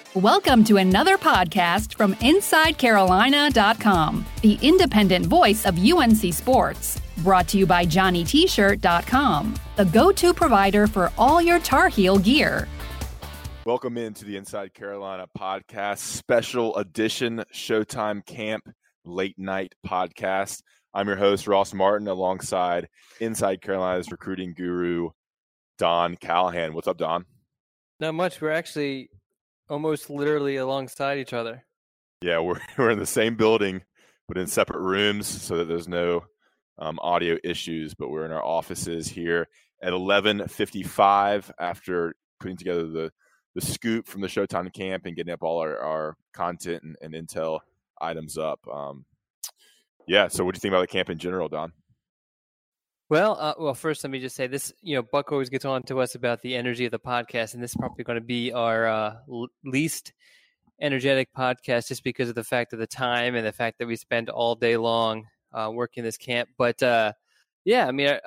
Welcome to another podcast from InsideCarolina.com, the independent voice of UNC Sports. Brought to you by JohnnyT-shirt.com, the go-to provider for all your Tar Heel gear. Welcome into the Inside Carolina podcast, special edition Showtime Camp late night podcast. I'm your host, Ross Martin, alongside Inside Carolina's recruiting guru, Don Callahan. What's up, Don? Not much. We're actually almost literally alongside each other. Yeah, we're in the same building, but in separate rooms so that there's no audio issues. But we're in our offices here at 11:55 after putting together the scoop from the Showtime Camp and getting up all our content and intel items up. So what do you think about the camp in general, Don? Well, first, let me just say this, Buck always gets on to us about the energy of the podcast, and this is probably going to be our least energetic podcast just because of the fact of the time and the fact that we spend all day long working this camp. But, generally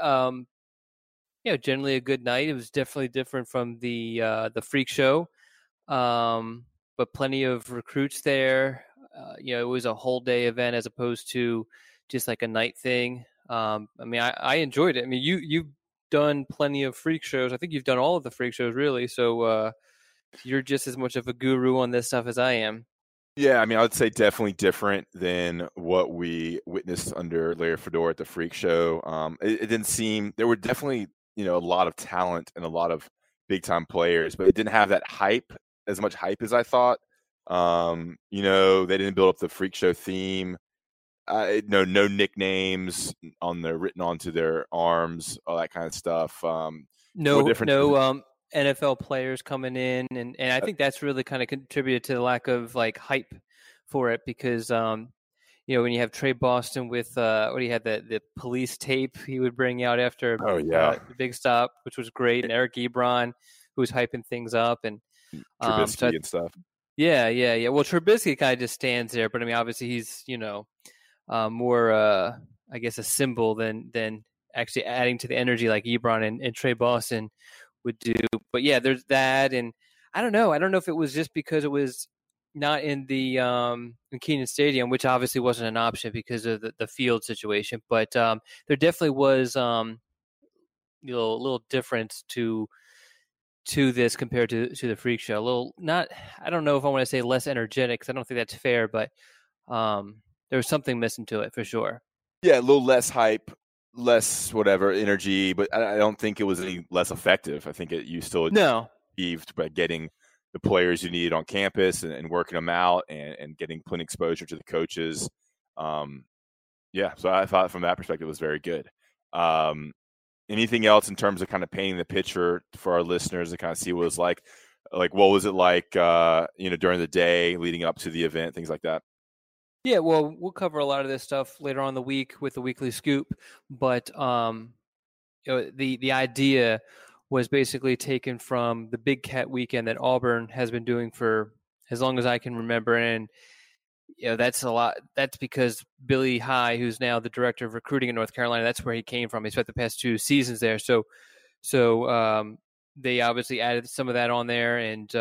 a good night. It was definitely different from the freak show, but plenty of recruits there. It was a whole day event as opposed to just like a night thing. I enjoyed it. I mean, you've done plenty of freak shows. I think you've done all of the freak shows, really. So you're just as much of a guru on this stuff as I am. Yeah, I would say definitely different than what we witnessed under Larry Fedora at the freak show. It didn't seem – there were definitely, a lot of talent and a lot of big-time players, but it didn't have that hype, as much hype as I thought. They didn't build up the freak show theme. No nicknames written onto their arms, all that kind of stuff. No NFL players coming in, and I think that's really kind of contributed to the lack of like hype for it because when you have Trey Boston with the police tape he would bring out after the big stop, which was great, and Eric Ebron who was hyping things up and Trubisky and stuff. Yeah. Well, Trubisky kind of just stands there, but obviously he's more, I guess, a symbol than actually adding to the energy like Ebron and Trey Boston would do. But yeah, there's that, and I don't know if it was just because it was not in the in Kenan Stadium, which obviously wasn't an option because of the field situation. But there definitely was a little difference to this compared to the freak show. A little I don't know if I want to say less energetic because I don't think that's fair, but there was something missing to it for sure. Yeah, a little less hype, less whatever energy, but I don't think it was any less effective. I think you still achieved by getting the players you needed on campus and working them out and getting plenty exposure to the coaches. So I thought from that perspective it was very good. Anything else in terms of kind of painting the picture for our listeners to kind of see what it was like? Like, what was it like, during the day leading up to the event, things like that? Yeah, well, we'll cover a lot of this stuff later on in the week with the weekly scoop, but the idea was basically taken from the Big Cat Weekend that Auburn has been doing for as long as I can remember, and that's a lot. That's because Billy High, who's now the director of recruiting in North Carolina, that's where he came from. He spent the past 2 seasons there, so they obviously added some of that on there, and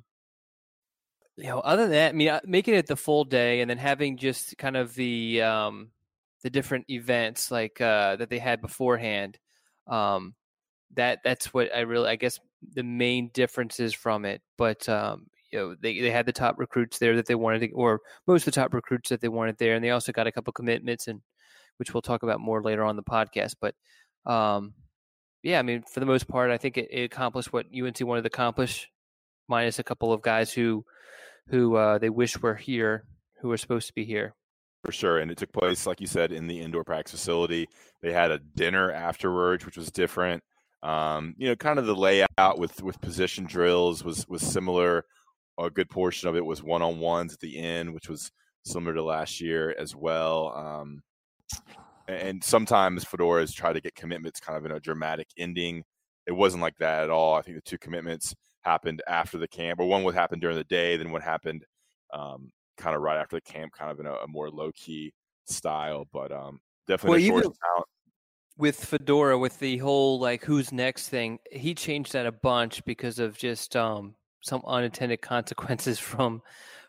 other than that, making it the full day and then having just kind of the different events like that they had beforehand, that's what I guess the main differences from it. But they had the top recruits there that they wanted or most of the top recruits that they wanted there, and they also got a couple commitments, and which we'll talk about more later on the podcast. But for the most part, I think it accomplished what UNC wanted to accomplish, minus a couple of guys who they wish were here, who were supposed to be here. For sure, and it took place, like you said, in the indoor practice facility. They had a dinner afterwards, which was different. Kind of the layout with position drills was similar. A good portion of it was one-on-ones at the end, which was similar to last year as well. And sometimes Fedora's try to get commitments kind of in a dramatic ending. It wasn't like that at all. I think the 2 commitments happened after the camp, or one would happen during the day, then what happened kind of right after the camp, kind of in a more low-key style. But definitely a talent. With Fedora, with the whole like who's next thing, he changed that a bunch because of just some unintended consequences from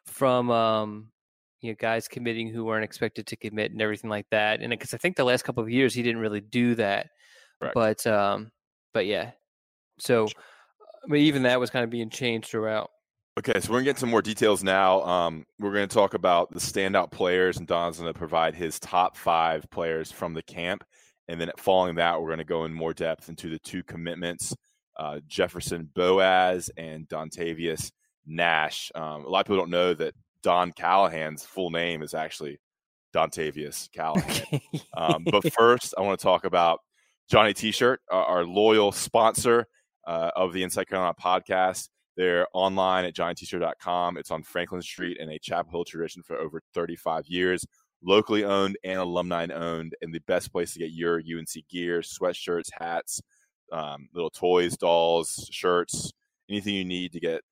guys committing who weren't expected to commit and everything like that. And because I think the last couple of years he didn't really do that. Correct. But yeah. So I mean, even that was kind of being changed throughout. Okay, so we're going to get some more details now. We're going to talk about the standout players, and Don's going to provide his top 5 players from the camp. And then following that, we're going to go in more depth into the 2 commitments, Jefferson Boaz and Dontavius Nash. A lot of people don't know that Don Callahan's full name is actually Dontavius Callahan. But first, I want to talk about Johnny T-Shirt, our loyal sponsor of the Inside Carolina podcast. They're online at johnnytshirt.com. It's on Franklin Street in a Chapel Hill tradition for over 35 years. Locally owned and alumni owned, and the best place to get your UNC gear, sweatshirts, hats, little toys, dolls, shirts, anything you need to get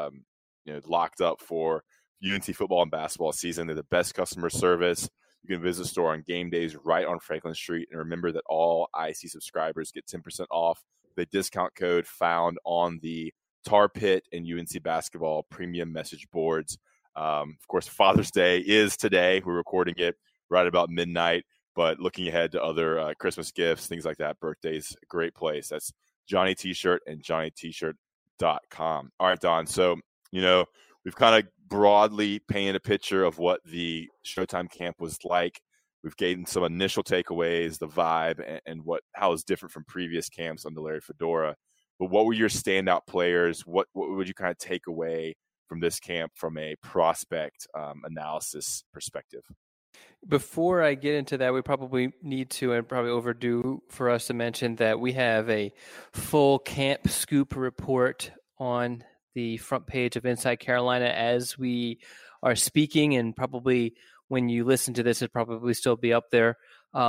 locked up for UNC football and basketball season. They're the best customer service. You can visit the store on game days right on Franklin Street. And remember that all IC subscribers get 10% off the discount code found on the Tar Pit and UNC basketball premium message boards. Of course, Father's Day is today. We're recording it right about midnight, but looking ahead to other Christmas gifts, things like that, birthdays, a great place. That's Johnny T-Shirt and johnnytshirt.com. All right, Don. So, we've kind of broadly painted a picture of what the Showtime camp was like. We've gained some initial takeaways, the vibe, and how it's different from previous camps under Larry Fedora. But what were your standout players? What would you kind of take away from this camp from a prospect analysis perspective? Before I get into that, we probably need to, and probably overdue for us to mention that we have a full camp scoop report on the front page of Inside Carolina as we are speaking, and probably when you listen to this, it'll probably still be up there.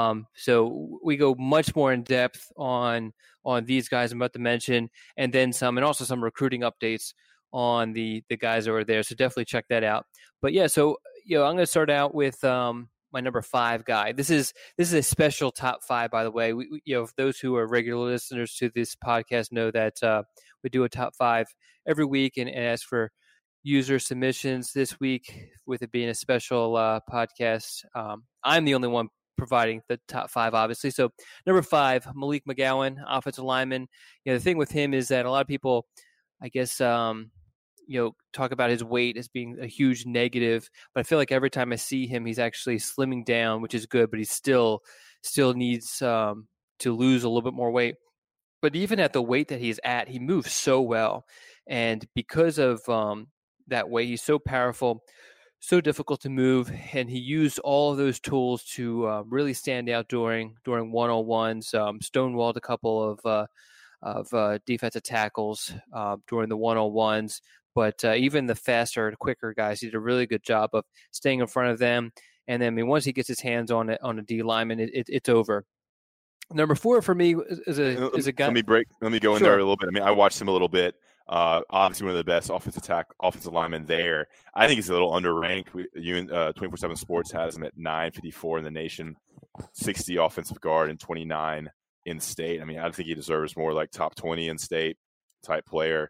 So we go much more in depth on these guys I'm about to mention, and then some, and also some recruiting updates on the guys that were there. So definitely check that out. But yeah, so I'm going to start out with my number 5 guy. This is a special top 5, by the way. We those who are regular listeners to this podcast know that we do a top 5 every week and ask for user submissions. This week, with it being a special podcast, I'm the only one providing the top 5, obviously. So number 5, Malik McGowan, offensive lineman. The thing with him is that a lot of people, I guess, talk about his weight as being a huge negative, but I feel like every time I see him, he's actually slimming down, which is good, but he still needs to lose a little bit more weight. But even at the weight that he's at, he moves so well. And because of that weight, he's so powerful, so difficult to move, and he used all of those tools to really stand out during one-on-ones, stonewalled a couple of defensive tackles during the one-on-ones. But even the faster, quicker guys, he did a really good job of staying in front of them. And then, once he gets his hands on a D lineman, it's over. Number 4 for me is a guy. Let me go in there a little bit. I watched him a little bit. Obviously, one of the best offensive linemen there. I think he's a little underranked. 24/7 Sports has him at 954 in the nation, 60 offensive guard, and 29 in state. I think he deserves more like top 20 in state type player.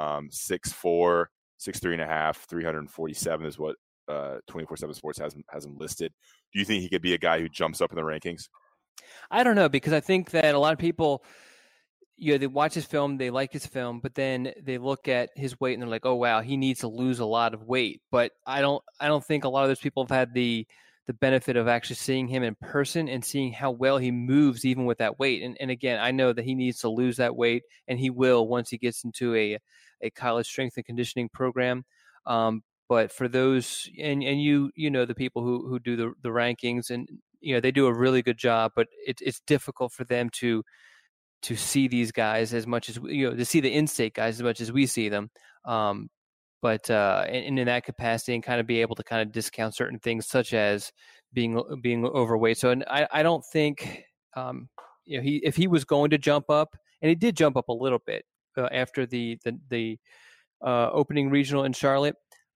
6'4", 6'3.5", 347 is what 24/7 Sports has him listed. Do you think he could be a guy who jumps up in the rankings? I don't know, because I think that a lot of people, they watch his film, they like his film, but then they look at his weight and they're like, oh wow, he needs to lose a lot of weight. But I don't think a lot of those people have had the benefit of actually seeing him in person and seeing how well he moves even with that weight. And again, I know that he needs to lose that weight, and he will once he gets into a college strength and conditioning program. But for those, and the people who do the rankings, and they do a really good job, but it's difficult for them to see these guys as much as to see the in-state guys as much as we see them. But in that capacity, and kind of be able to kind of discount certain things such as being overweight. So, and I don't think if he was going to jump up, and he did jump up a little bit after the opening regional in Charlotte,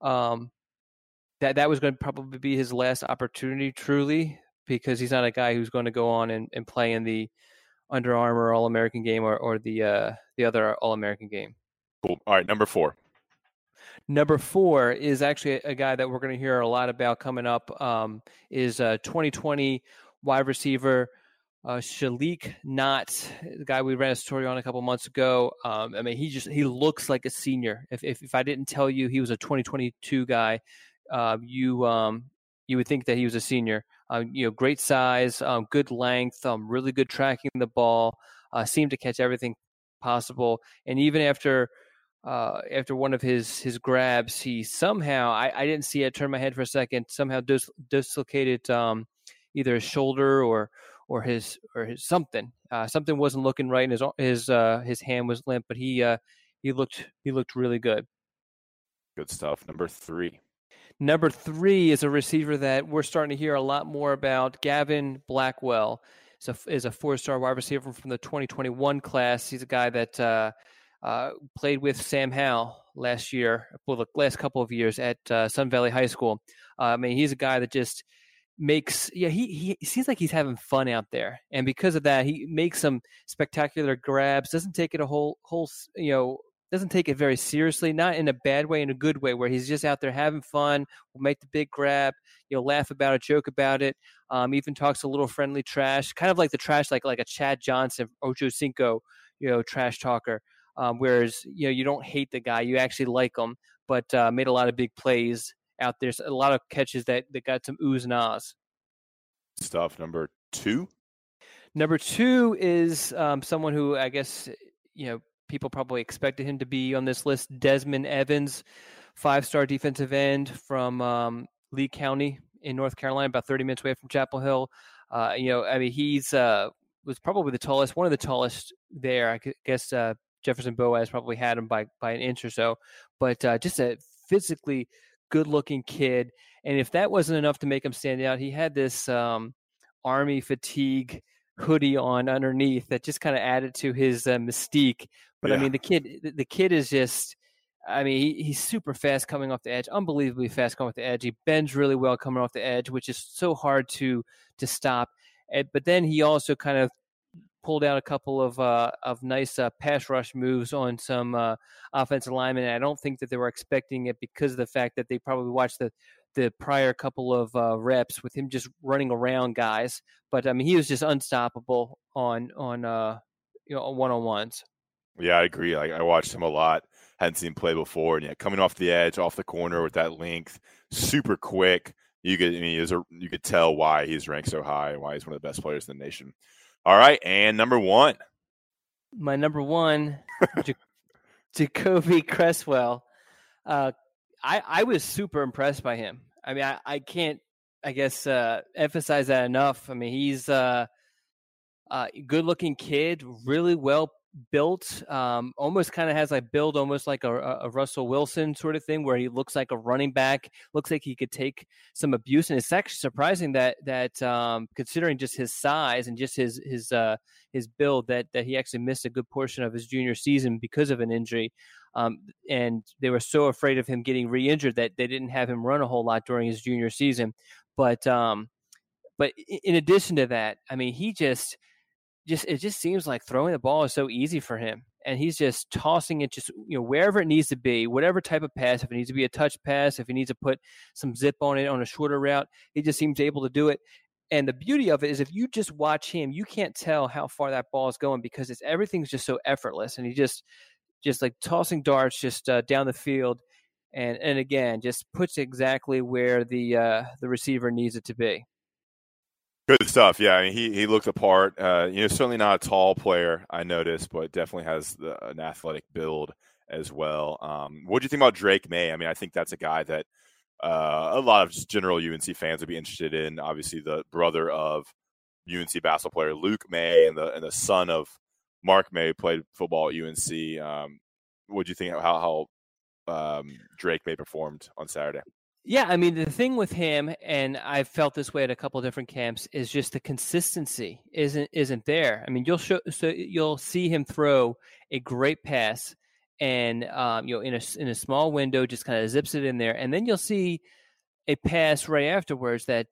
that was going to probably be his last opportunity, truly, because he's not a guy who's going to go on and play in the Under Armour All-American game or the other All-American game. Cool. All right, number 4. Number 4 is actually a guy that we're going to hear a lot about coming up. Is 2020 wide receiver Shalik Knott, the guy we ran a story on a couple months ago. I mean, he looks like a senior. If I didn't tell you he was a 2022 guy, you would think that he was a senior. Great size, good length, really good tracking the ball. Seemed to catch everything possible, and even after one of his grabs, he somehow I didn't see it. Turned my head for a second. Somehow dislocated either his shoulder or his something. Something wasn't looking right, and his hand was limp. But he looked really good. Good stuff. Number 3. Number 3 is a receiver that we're starting to hear a lot more about. Gavin Blackwell is a 4-star wide receiver from the 2021 class. He's a guy that played with Sam Howell last year, well, the last couple of years at Sun Valley High School. I mean, he's a guy that just he seems like he's having fun out there, and because of that, he makes some spectacular grabs. Doesn't take it doesn't take it very seriously, not in a bad way, in a good way, where he's just out there having fun, will make the big grab, laugh about it, joke about it, even talks a little friendly trash, kind of like the trash, like a Chad Johnson, Ocho Cinco, trash talker, whereas, you don't hate the guy, you actually like him, but made a lot of big plays out there, a lot of catches that got some oohs and ahs. Stuff. Number 2? Number 2 is someone who I guess, people probably expected him to be on this list. Desmond Evans, 5-star defensive end from Lee County in North Carolina, about 30 minutes away from Chapel Hill. I mean, he's was probably the tallest, one of the tallest there. I guess Jefferson Boaz probably had him by an inch or so, but just a physically good-looking kid. And if that wasn't enough to make him stand out, he had this Army fatigue hoodie on underneath that just kind of added to his mystique. But yeah. I mean, the kid is just, I mean, he's super fast coming off the edge, unbelievably fast coming off the edge. He bends really well coming off the edge, which is so hard to stop. But then he also kind of pulled out a couple of nice pass rush moves on some offensive linemen. And I don't think that they were expecting it because of the fact that they probably watched the prior couple of reps with him just running around guys. But I mean, he was just unstoppable on one-on-ones. Yeah, I agree. I watched him a lot. Hadn't seen him play before, and coming off the edge, off the corner with that length, super quick. You could tell why he's ranked so high and why he's one of the best players in the nation. All right, and number 1. My number 1, Jacoby Cresswell. I was super impressed by him. I mean, I can't, I guess, emphasize that enough. I mean, he's a good-looking kid, really well built, almost kind of has build almost like a Russell Wilson sort of thing, where he looks like a running back, looks like he could take some abuse. And it's actually surprising that considering just his size and just his build, that he actually missed a good portion of his junior season because of an injury. And they were so afraid of him getting re-injured that they didn't have him run a whole lot during his junior season. But in addition to that, I mean, he just it just seems like throwing the ball is so easy for him, and he's just tossing it just wherever it needs to be, whatever type of pass. If it needs to be a touch pass, if he needs to put some zip on it on a shorter route, he just seems able to do it. And the beauty of it is, if you just watch him, you can't tell how far that ball is going because everything's just so effortless, and he just like tossing darts just down the field, and again just puts exactly where the receiver needs it to be. Good stuff. Yeah, I mean, he looked apart. Certainly not a tall player, I noticed, but definitely has an athletic build as well. What do you think about Drake May? I mean, I think that's a guy that a lot of just general UNC fans would be interested in. Obviously, the brother of UNC basketball player Luke May and the son of Mark May played football at UNC. What do you think how Drake May performed on Saturday? Yeah, I mean, the thing with him, and I've felt this way at a couple of different camps, is just the consistency isn't there. I mean, you'll see him throw a great pass, and in a small window, just kind of zips it in there, and then you'll see a pass right afterwards that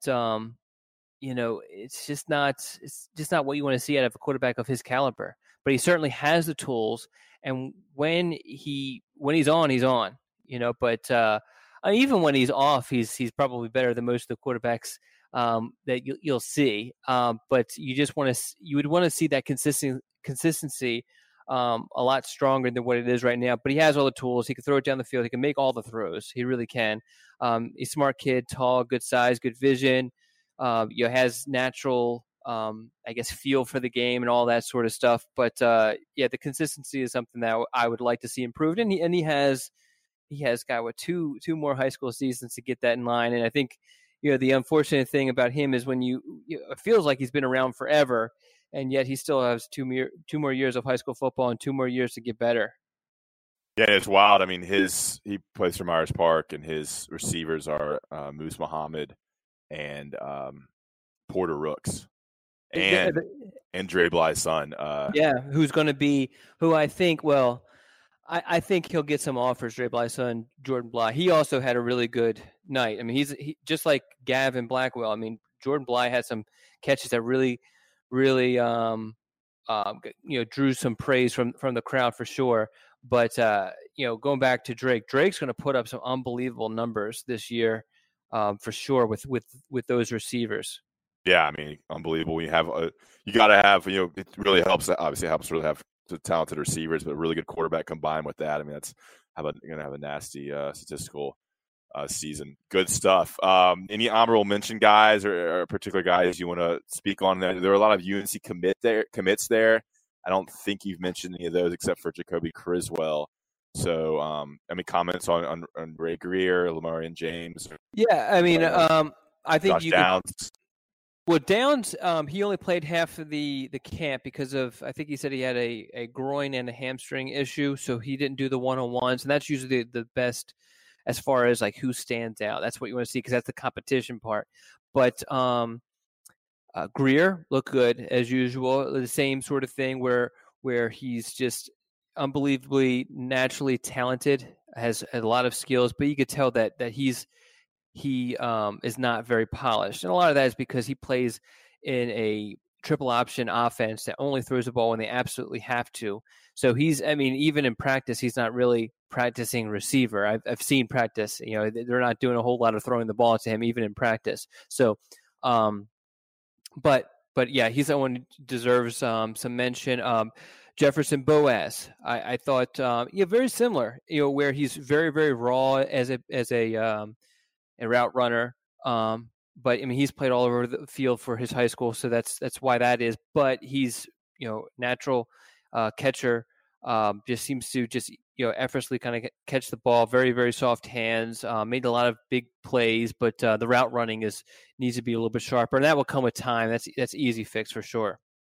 it's just not what you want to see out of a quarterback of his caliber. But he certainly has the tools, and when he's on, he's on. But even when he's off, he's probably better than most of the quarterbacks that you'll see. But you would want to see that consistency a lot stronger than what it is right now. But he has all the tools. He can throw it down the field. He can make all the throws. He really can. He's a smart kid, tall, good size, good vision. Has natural, feel for the game and all that sort of stuff. But the consistency is something that I would like to see improved. And he has got two more high school seasons to get that in line. And I think the unfortunate thing about him is when it feels like he's been around forever, and yet he still has two more years of high school football and 2 more years to get better. Yeah, it's wild. I mean, he plays for Myers Park, and his receivers are Moose Muhammad and Porter Rooks and Dre Bly's son. Who's going to be who I think. Well, I think he'll get some offers. Dre Bly's son, Jordan Bly. He also had a really good night. I mean, he's just like Gavin Blackwell. I mean, Jordan Bly had some catches that really drew some praise from the crowd for sure. But going back to Drake's going to put up some unbelievable numbers this year for sure with those receivers. Yeah, I mean, unbelievable. You got to have it really helps. Obviously, it helps to really have the talented receivers, but a really good quarterback combined with that. I mean, you're going to have a nasty statistical season. Good stuff. Any honorable mention guys or particular guys you want to speak on? There are a lot of UNC commits there. I don't think you've mentioned any of those except for Jacoby Criswell. So, comments on Ray Greer, Lamarian James. Yeah, I mean, I think Josh Downs. Well, Downs, he only played half of the camp because of, I think he said he had a groin and a hamstring issue, so he didn't do the one-on-ones, and that's usually the best as far as like who stands out. That's what you want to see because that's the competition part. But Greer looked good as usual. The same sort of thing where he's just unbelievably naturally talented, has a lot of skills, but you could tell that he is not very polished. And a lot of that is because he plays in a triple option offense that only throws the ball when they absolutely have to. So even in practice, he's not really practicing receiver. I've seen practice, they're not doing a whole lot of throwing the ball to him, even in practice. So, but yeah, he's someone who deserves some mention. Jefferson Boaz, I thought, very similar, where he's very, very raw as a route runner. But I mean, he's played all over the field for his high school, so that's why that is. But he's natural catcher. Just seems to effortlessly kind of catch the ball. Very, very soft hands. Made a lot of big plays, but the route running needs to be a little bit sharper, and that will come with time. That's easy fix for sure.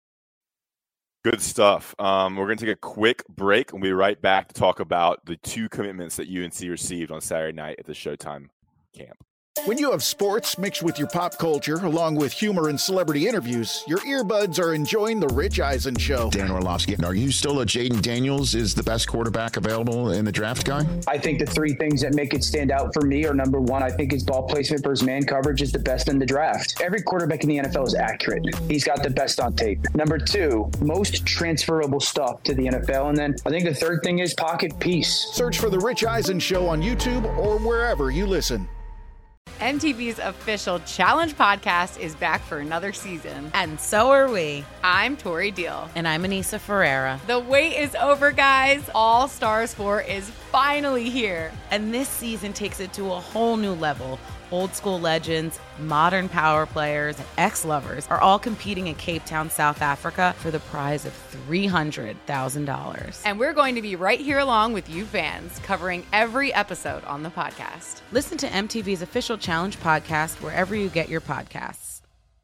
Good stuff. We're going to take a quick break, and we'll be right back to talk about the 2 commitments that UNC received on Saturday night at the Showtime camp. When you have sports mixed with your pop culture, along with humor and celebrity interviews, your earbuds are enjoying The Rich Eisen Show. Dan Orlovsky, are you still a Jaden Daniels is the best quarterback available in the draft guy? I think the 3 things that make it stand out for me are, number 1, I think his ball placement versus man coverage is the best in the draft. Every quarterback in the NFL is accurate. He's got the best on tape. Number 2, most transferable stuff to the NFL. And then I think the 3rd thing is pocket peace. Search for The Rich Eisen Show on YouTube or wherever you listen. MTV's official Challenge podcast is back for another season. And so are we. I'm Tori Deal. And I'm Anissa Ferreira. The wait is over, guys. All Stars 4 is finally here. And this season takes it to a whole new level. Old school legends, modern power players, and ex-lovers are all competing in Cape Town, South Africa for the prize of $300,000. And we're going to be right here along with you fans, covering every episode on the podcast. Listen to MTV's official Challenge podcast wherever you get your podcasts.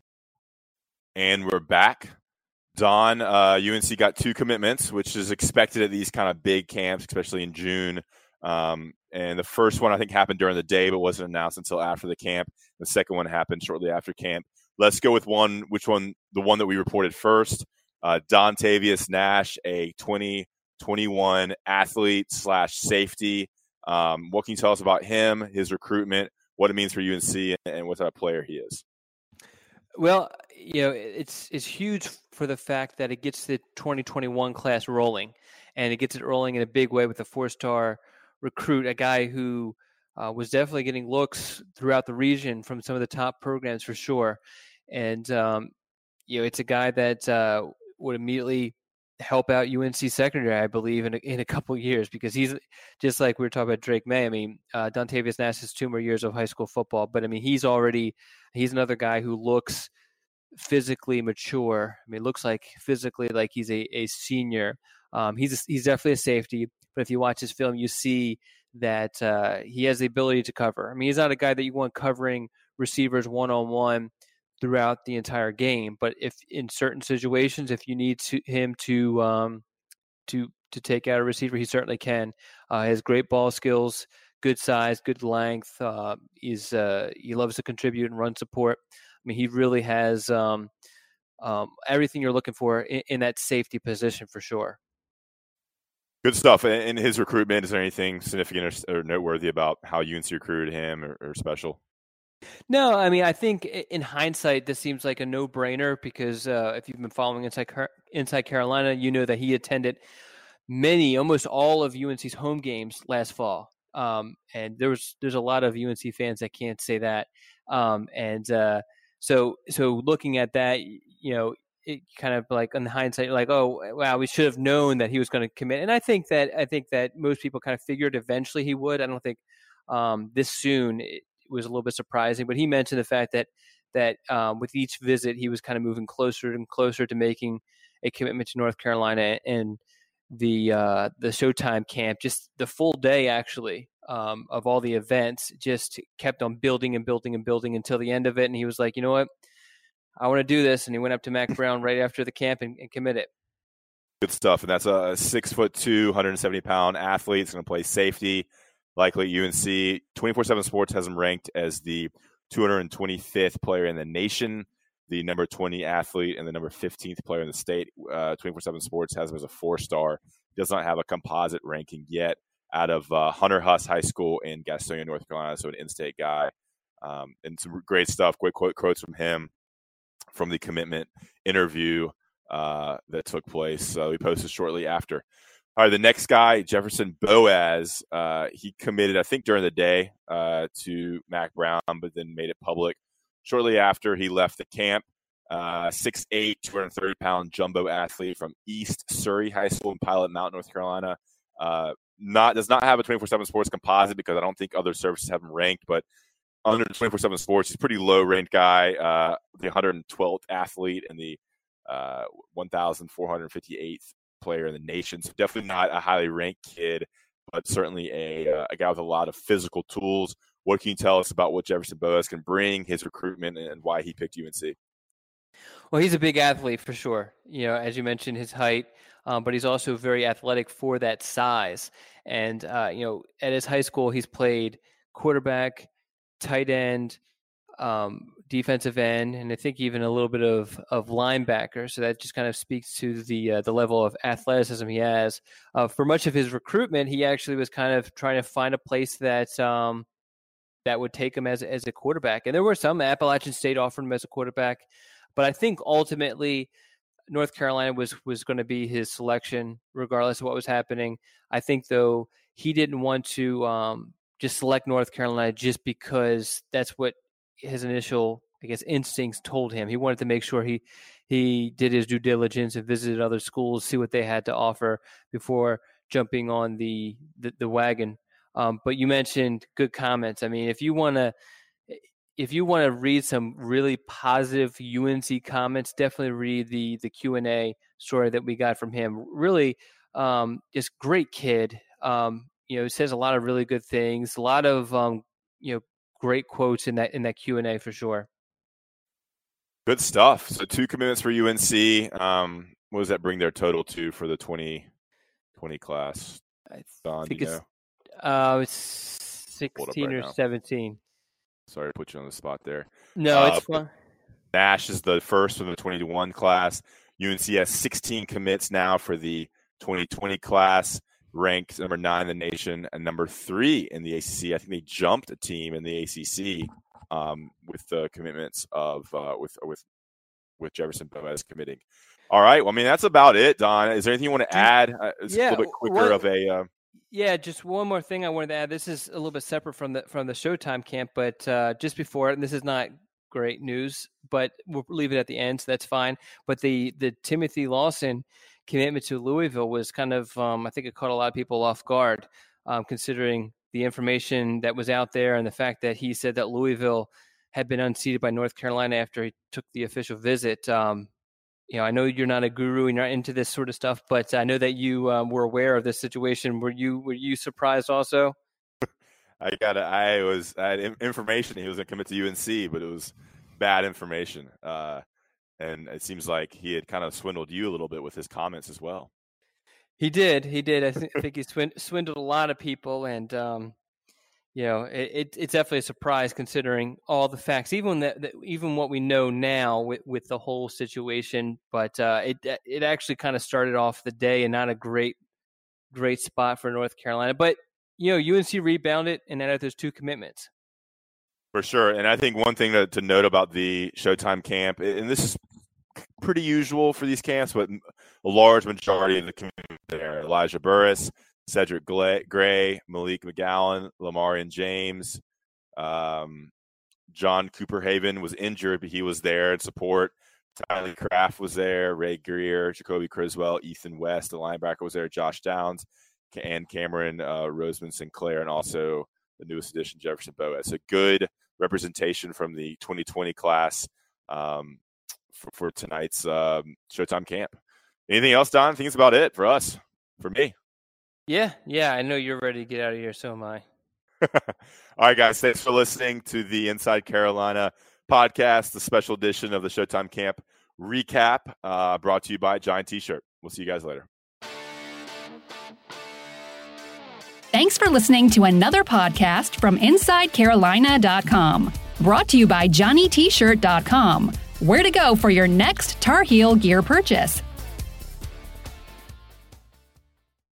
And we're back. Don, UNC got 2 commitments, which is expected at these kind of big camps, especially in June. And the first one, I think, happened during the day, but wasn't announced until after the camp. The second one happened shortly after camp. Let's go with the one that we reported first. Dontavius Nash, a 2021 athlete/safety. What can you tell us about him, his recruitment, what it means for UNC, and what type of player he is? Well, it's huge for the fact that it gets the 2021 class rolling, and it gets it rolling in a big way with a 4-star recruit, a guy who was definitely getting looks throughout the region from some of the top programs for sure. And, it's a guy that would immediately help out UNC secondary, I believe, in a couple of years, because he's just like we were talking about Drake May. I mean, Dontavius Nash has 2 more years of high school football, but I mean, he's another guy who looks physically mature. I mean, looks like physically like he's a senior. He's definitely a safety, but if you watch his film, you see that he has the ability to cover. I mean, he's not a guy that you want covering receivers one-on-one throughout the entire game, but if in certain situations, if you need him to take out a receiver, he certainly can. He has great ball skills, good size, good length. He loves to contribute and run support. I mean, he really has everything you're looking for in that safety position for sure. Good stuff. In his recruitment, is there anything significant or noteworthy about how UNC recruited him or special? No, I mean, I think in hindsight, this seems like a no-brainer because if you've been following Inside Carolina, you know that he attended almost all of UNC's home games last fall. And there's a lot of UNC fans that can't say that. So looking at that, it kind of like in hindsight, like, oh wow, we should have known that he was going to commit. And I think that most people kind of figured eventually he would. I don't think this soon. It was a little bit surprising, but he mentioned the fact that with each visit he was kind of moving closer and closer to making a commitment to North Carolina. And the Showtime camp, just the full day actually of all the events, just kept on building and building and building until the end of it. And he was like, you know what, I want to do this. And he went up to Mack Brown right after the camp and committed. Good stuff. And that's a 6'2", 170-pound athlete. He's going to play safety, likely at UNC. 24/7 Sports has him ranked as the 225th player in the nation, the number 20 athlete, and the number 15th player in the state. 24/7 Sports has him as a 4-star. Does not have a composite ranking yet out of Hunter Huss High School in Gastonia, North Carolina, so an in-state guy. And some great stuff, great quotes from him from the commitment interview that took place. We posted shortly after. All right, the next guy, Jefferson Boaz, he committed, I think, during the day to Mack Brown, but then made it public shortly after he left the camp. 6'8", 230-pound jumbo athlete from East Surrey High School in Pilot Mountain, North Carolina. Does not have a 24/7 Sports composite because I don't think other services have him ranked, but under 24/7 Sports, he's a pretty low-ranked guy, the 112th athlete and the 1,458th player in the nation. So definitely not a highly ranked kid, but certainly a guy with a lot of physical tools. What can you tell us about what Jefferson Boaz can bring, his recruitment, and why he picked UNC? Well, he's a big athlete for sure. As you mentioned, his height, but he's also very athletic for that size. And, at his high school, he's played quarterback, tight end, defensive end, and I think even a little bit of linebacker. So that just kind of speaks to the level of athleticism he has. For much of his recruitment, he actually was kind of trying to find a place that would take him as a quarterback. And there were some. Appalachian State offered him as a quarterback, but I think ultimately North Carolina was going to be his selection regardless of what was happening. I think, though, he didn't want to just select North Carolina just because that's what his initial, instincts told him. He wanted to make sure he did his due diligence and visited other schools, see what they had to offer before jumping on the wagon. But you mentioned good comments. I mean, if you want to read some really positive UNC comments, definitely read the Q&A story that we got from him. Really, just great kid. He says a lot of really good things, a lot of great quotes in that Q&A for sure. Good stuff. So 2 commitments for UNC. What does that bring their total to for the 2020 class? Don, I think it's 16 or 17. Sorry to put you on the spot there. No, it's fun. Nash is the first from the 2021 class. UNC has 16 commits now for the 2020 class, ranked number 9 in the nation and number 3 in the ACC. I think they jumped a team in the ACC with the commitments of with Jefferson Boaz committing. All right. Well, I mean, that's about it, Don. Is there anything you want to add? It's a little bit quicker of a Yeah, just one more thing I wanted to add. This is a little bit separate from the Showtime camp, but just before it, and this is not great news, but we'll leave it at the end, so that's fine. But the Timothy Lawson commitment to Louisville was kind of, I think it caught a lot of people off guard, considering the information that was out there and the fact that he said that Louisville had been unseated by North Carolina after he took the official visit. I know you're not a guru and you're not into this sort of stuff, but I know that you were aware of this situation. Were you surprised also? I had information he was going to commit to UNC, but it was bad information. And it seems like he had kind of swindled you a little bit with his comments as well. He did. I think he swindled a lot of people, and it's definitely a surprise considering all the facts, even what we know now with the whole situation. But it actually kind of started off the day and not a great spot for North Carolina. But UNC rebounded and added those 2 commitments. For sure. And I think one thing to note about the Showtime camp, and this is pretty usual for these camps, but a large majority of the community there, Elijah Burris, Cedric Gray, Malik McGowan, Lamarian James, John Cooperhaven was injured, but he was there in support. Tyler Kraft was there, Ray Greer, Jacoby Criswell, Ethan West, the linebacker was there, Josh Downs, and Cameron Roseman Sinclair, and also the newest addition, Jefferson Boaz. A good representation from the 2020 class for tonight's Showtime camp. Anything else, Don? I think it's about it for us, for me. Yeah, I know you're ready to get out of here, so am I. All right, guys, thanks for listening to the Inside Carolina podcast, the special edition of the Showtime Camp recap, brought to you by Giant T-Shirt. We'll see you guys later. Thanks for listening to another podcast from InsideCarolina.com. Brought to you by JohnnyT-Shirt.com. Where to go for your next Tar Heel gear purchase.